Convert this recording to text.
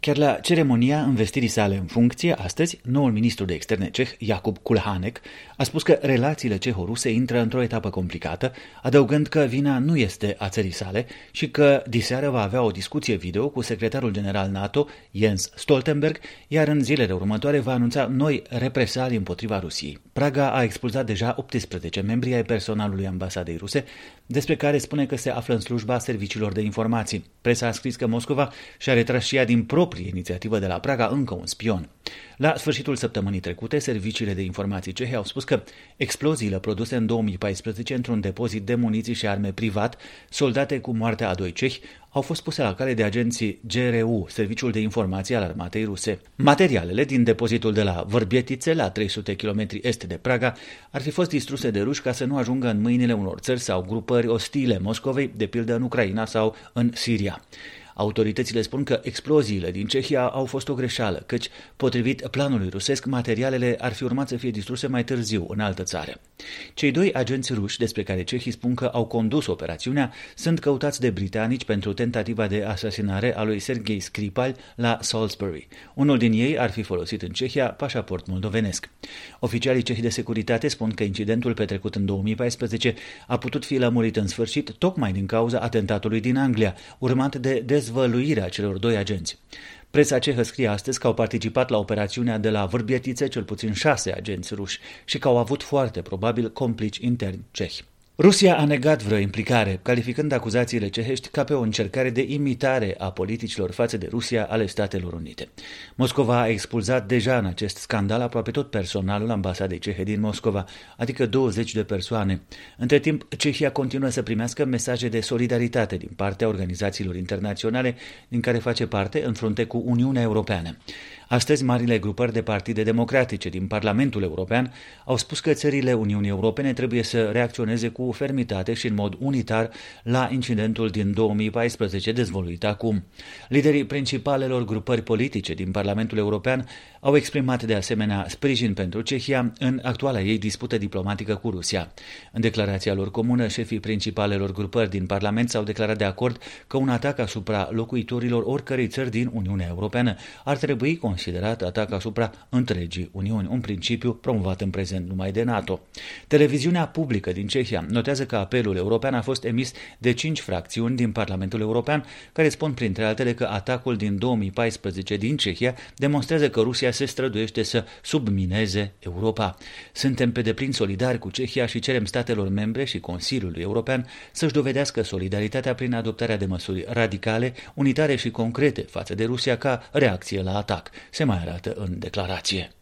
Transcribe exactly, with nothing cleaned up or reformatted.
Chiar la ceremonia învestirii sale în funcție, astăzi, noul ministru de externe ceh, Jakub Kulhanek, a spus că relațiile ceho-ruse intră într-o etapă complicată, adăugând că vina nu este a țării sale și că diseară va avea o discuție video cu secretarul general NATO, Jens Stoltenberg, iar în zilele următoare va anunța noi represalii împotriva Rusiei. Praga a expulzat deja optsprezece membri ai personalului ambasadei ruse, despre care spune că se află în slujba serviciilor de informații. Presa a scris că Moscova și-a retras și ea din proprie inițiativă de la Praga încă un spion. La sfârșitul săptămânii trecute, serviciile de informații cehe au spus că exploziile produse în două mii paisprezece într-un depozit de muniții și arme privat, soldate cu moartea a doi cehi, au fost puse la cale de agenții G R U, Serviciul de Informații al Armatei Ruse. Materialele din depozitul de la Vârbietițe, la trei sute de kilometri est de Praga, ar fi fost distruse de ruși ca să nu ajungă în mâinile unor țări sau grupări ostile Moscovei, de pildă în Ucraina sau în Siria. Autoritățile spun că exploziile din Cehia au fost o greșeală, căci, potrivit planului rusesc, materialele ar fi urmat să fie distruse mai târziu în altă țară. Cei doi agenți ruși despre care cehii spun că au condus operațiunea sunt căutați de britanici pentru tentativa de asasinare a lui Sergei Skripal la Salisbury. Unul din ei ar fi folosit în Cehia pașaport moldovenesc. Oficialii cehi de securitate spun că incidentul petrecut în două mii paisprezece a putut fi lămurit în sfârșit tocmai din cauza atentatului din Anglia, urmat de dezvăluirea celor doi agenți. Presa cehă scrie astăzi că au participat la operațiunea de la Vârbietițe cel puțin șase agenți ruși și că au avut foarte probabil complici interni cehi. Rusia a negat vreo implicare, calificând acuzațiile cehești ca pe o încercare de imitare a politicilor față de Rusia ale Statelor Unite. Moscova a expulzat deja în acest scandal aproape tot personalul ambasadei cehe din Moscova, adică douăzeci de persoane. Între timp, Cehia continuă să primească mesaje de solidaritate din partea organizațiilor internaționale din care face parte în frunte cu Uniunea Europeană. Astăzi, marile grupări de partide democratice din Parlamentul European au spus că țările Uniunii Europene trebuie să reacționeze cu fermitate și în mod unitar la incidentul din două mii paisprezece dezvăluit acum. Liderii principalelor grupări politice din Parlamentul European au exprimat de asemenea sprijin pentru Cehia în actuala ei dispută diplomatică cu Rusia. În declarația lor comună, șefii principalelor grupări din Parlament s-au declarat de acord că un atac asupra locuitorilor oricărei țări din Uniunea Europeană ar trebui considerat atac asupra întregii Uniuni, un principiu promovat în prezent numai de NATO. Televiziunea publică din Cehia notează că apelul european a fost emis de cinci fracțiuni din Parlamentul European, care spun printre altele că atacul din două mii paisprezece din Cehia demonstrează că Rusia se străduiește să submineze Europa. Suntem pe deplin solidari cu Cehia și cerem statelor membre și Consiliului European să-și dovedească solidaritatea prin adoptarea de măsuri radicale, unitare și concrete față de Rusia ca reacție la atac, se mai arată în declarație.